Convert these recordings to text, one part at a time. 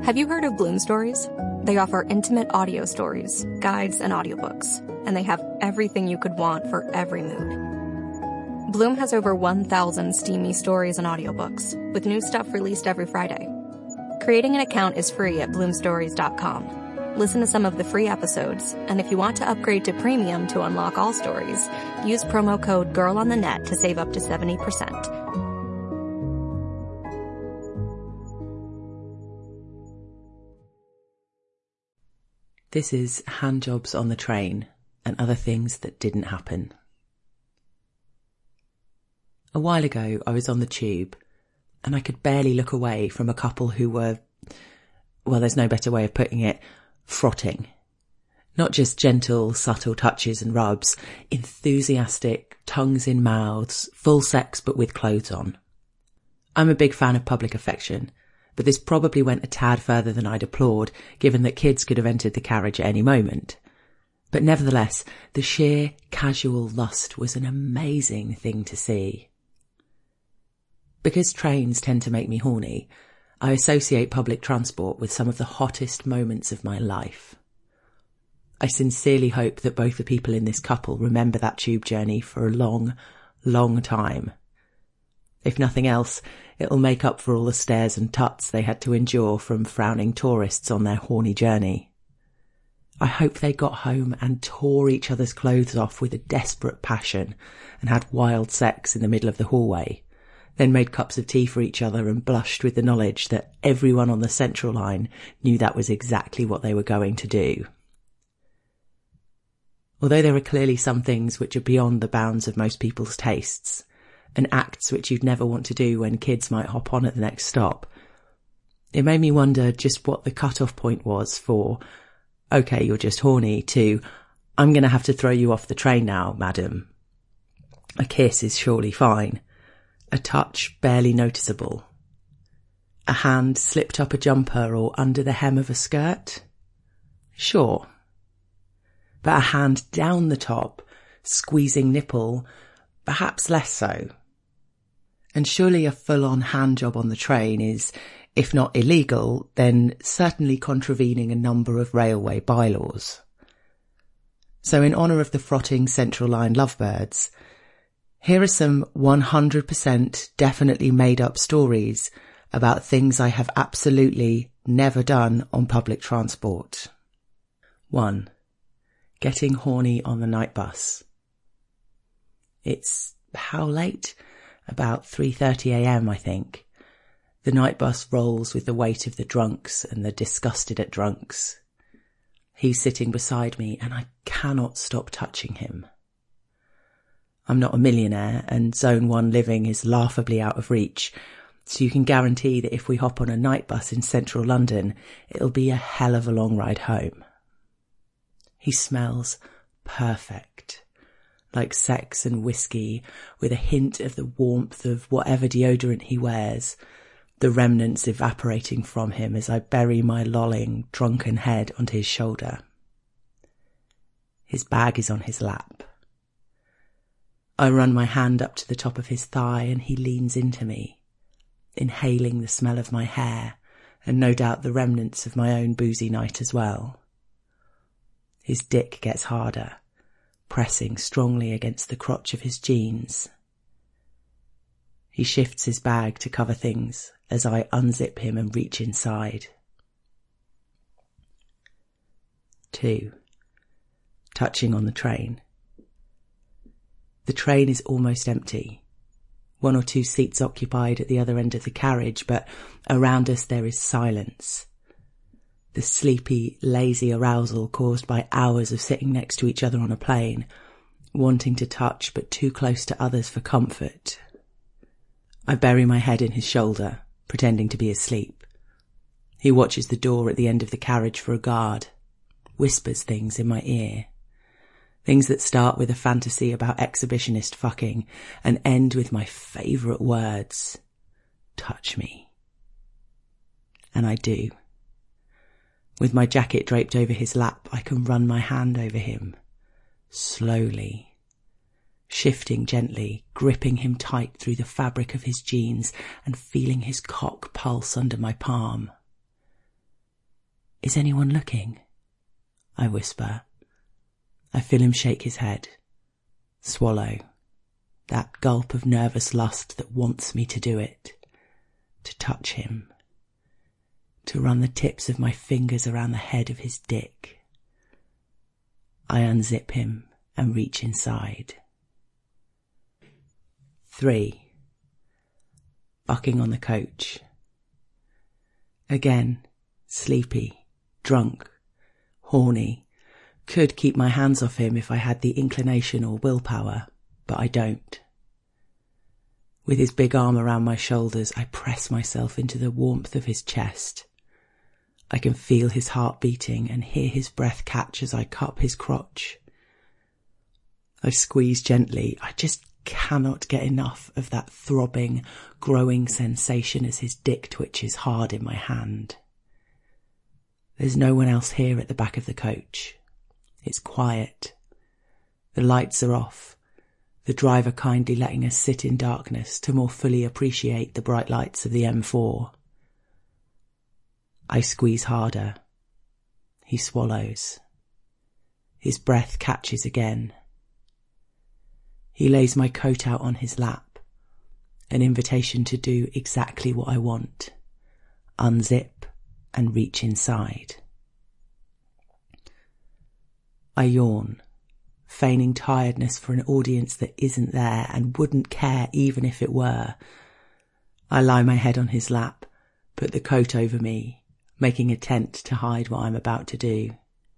Have you heard of Bloom Stories? They offer intimate audio stories, guides, and audiobooks, and they have everything you could want for every mood. Bloom has over 1,000 steamy stories and audiobooks, with new stuff released every Friday. Creating an account is free at bloomstories.com. Listen to some of the free episodes, and if you want to upgrade to premium to unlock all stories, use promo code GIRLONTHENET to save up to 70%. This is Handjobs on the Train and Other Things That Didn't Happen. A while ago, I was on the tube and I could barely look away from a couple who were, well, there's no better way of putting it, frotting. Not just gentle, subtle touches and rubs, enthusiastic, tongues in mouths, full sex but with clothes on. I'm a big fan of public affection, but this probably went a tad further than I'd applaud, given that kids could have entered the carriage at any moment. But nevertheless, the sheer casual lust was an amazing thing to see. Because trains tend to make me horny, I associate public transport with some of the hottest moments of my life. I sincerely hope that both the people in this couple remember that tube journey for a long, long time. If nothing else, it'll make up for all the stares and tuts they had to endure from frowning tourists on their horny journey. I hope they got home and tore each other's clothes off with a desperate passion and had wild sex in the middle of the hallway, then made cups of tea for each other and blushed with the knowledge that everyone on the Central Line knew that was exactly what they were going to do. Although there are clearly some things which are beyond the bounds of most people's tastes, and acts which you'd never want to do when kids might hop on at the next stop, it made me wonder just what the cut-off point was for, okay, you're just horny, to, I'm going to have to throw you off the train now, madam. A kiss is surely fine. A touch barely noticeable. A hand slipped up a jumper or under the hem of a skirt? Sure. But a hand down the top, squeezing nipple, perhaps less so. And surely a full-on handjob on the train is, if not illegal, then certainly contravening a number of railway bylaws. So in honour of the frotting Central Line lovebirds, here are some 100% definitely made-up stories about things I have absolutely never done on public transport. 1. Getting horny on the night bus. It's how late? About 3:30 a.m, I think. The night bus rolls with the weight of the drunks and the disgusted at drunks. He's sitting beside me and I cannot stop touching him. I'm not a millionaire and Zone 1 living is laughably out of reach, so you can guarantee that if we hop on a night bus in central London, it'll be a hell of a long ride home. He smells perfect. Like sex and whiskey, with a hint of the warmth of whatever deodorant he wears, the remnants evaporating from him as I bury my lolling, drunken head onto his shoulder. His bag is on his lap. I run my hand up to the top of his thigh and he leans into me, inhaling the smell of my hair and no doubt the remnants of my own boozy night as well. His dick gets harder, pressing strongly against the crotch of his jeans. He shifts his bag to cover things as I unzip him and reach inside. 2. Touching on the train. The train is almost empty. 1 or 2 seats occupied at the other end of the carriage, but around us there is silence. The sleepy, lazy arousal caused by hours of sitting next to each other on a plane, wanting to touch but too close to others for comfort. I bury my head in his shoulder, pretending to be asleep. He watches the door at the end of the carriage for a guard, whispers things in my ear. Things that start with a fantasy about exhibitionist fucking and end with my favourite words. Touch me. And I do. With my jacket draped over his lap, I can run my hand over him, slowly, shifting gently, gripping him tight through the fabric of his jeans and feeling his cock pulse under my palm. "Is anyone looking?" I whisper. I feel him shake his head. Swallow. That gulp of nervous lust that wants me to do it. To touch him. To run the tips of my fingers around the head of his dick. I unzip him and reach inside. 3. Bucking on the coach. Again, sleepy, drunk, horny. Could keep my hands off him if I had the inclination or willpower, but I don't. With his big arm around my shoulders, I press myself into the warmth of his chest. I can feel his heart beating and hear his breath catch as I cup his crotch. I squeeze gently. I just cannot get enough of that throbbing, growing sensation as his dick twitches hard in my hand. There's no one else here at the back of the coach. It's quiet. The lights are off, the driver kindly letting us sit in darkness to more fully appreciate the bright lights of the M4. I squeeze harder. He swallows. His breath catches again. He lays my coat out on his lap, an invitation to do exactly what I want, unzip and reach inside. I yawn, feigning tiredness for an audience that isn't there and wouldn't care even if it were. I lie my head on his lap, put the coat over me, making a tent to hide what I'm about to do.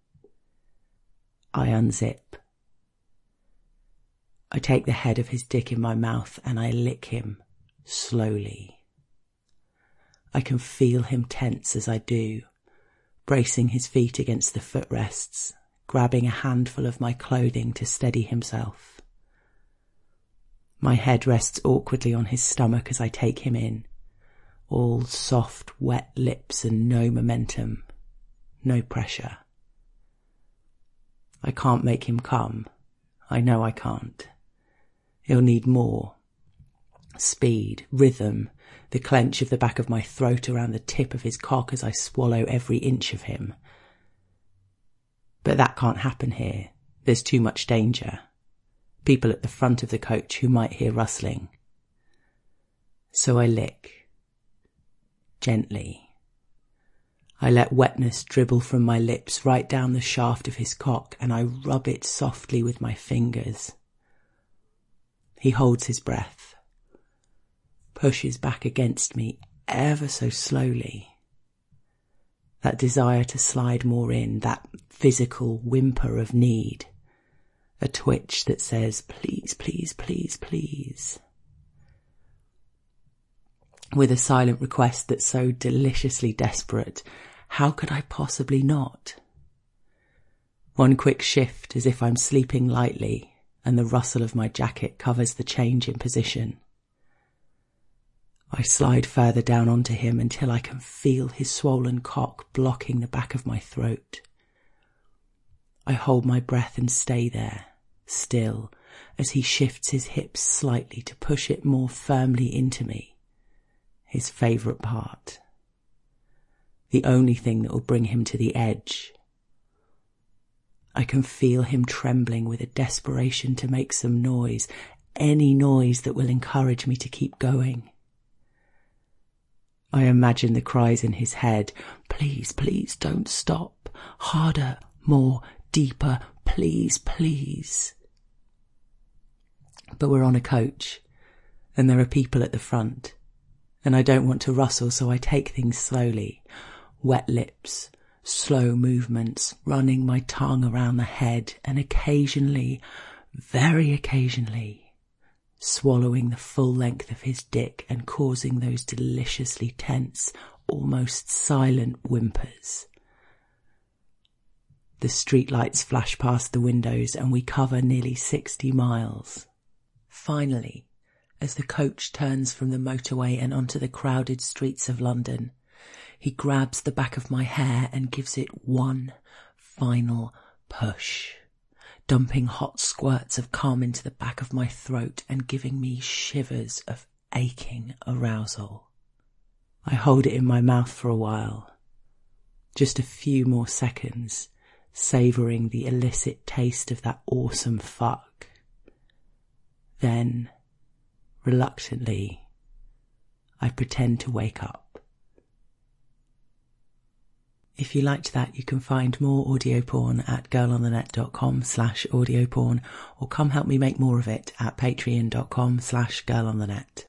I unzip. I take the head of his dick in my mouth and I lick him, slowly. I can feel him tense as I do, bracing his feet against the footrests, grabbing a handful of my clothing to steady himself. My head rests awkwardly on his stomach as I take him in, all soft, wet lips and no momentum, no pressure. I can't make him come. I know I can't. He'll need more. Speed, rhythm, the clench of the back of my throat around the tip of his cock as I swallow every inch of him. But that can't happen here. There's too much danger. People at the front of the coach who might hear rustling. So I lick. Gently. I let wetness dribble from my lips right down the shaft of his cock and I rub it softly with my fingers. He holds his breath, pushes back against me ever so slowly. That desire to slide more in, that physical whimper of need, a twitch that says, please, please, please, please. With a silent request that's so deliciously desperate, how could I possibly not? One quick shift as if I'm sleeping lightly, and the rustle of my jacket covers the change in position. I slide further down onto him until I can feel his swollen cock blocking the back of my throat. I hold my breath and stay there, still, as he shifts his hips slightly to push it more firmly into me, his favourite part. The only thing that will bring him to the edge. I can feel him trembling with a desperation to make some noise, any noise that will encourage me to keep going. I imagine the cries in his head, please, please don't stop, harder, more, deeper, please, please. But we're on a coach, and there are people at the front, and I don't want to rustle, so I take things slowly, wet lips, slow movements, running my tongue around the head, and occasionally, very occasionally, swallowing the full length of his dick and causing those deliciously tense, almost silent whimpers. The streetlights flash past the windows and we cover nearly 60 miles. Finally, as the coach turns from the motorway and onto the crowded streets of London, he grabs the back of my hair and gives it one final push, dumping hot squirts of cum into the back of my throat and giving me shivers of aching arousal. I hold it in my mouth for a while, just a few more seconds, savouring the illicit taste of that awesome fuck. Then, reluctantly, I pretend to wake up. If you liked that, you can find more audio porn at girlonthenet.com/audioporn, or come help me make more of it at patreon.com/girlonthenet.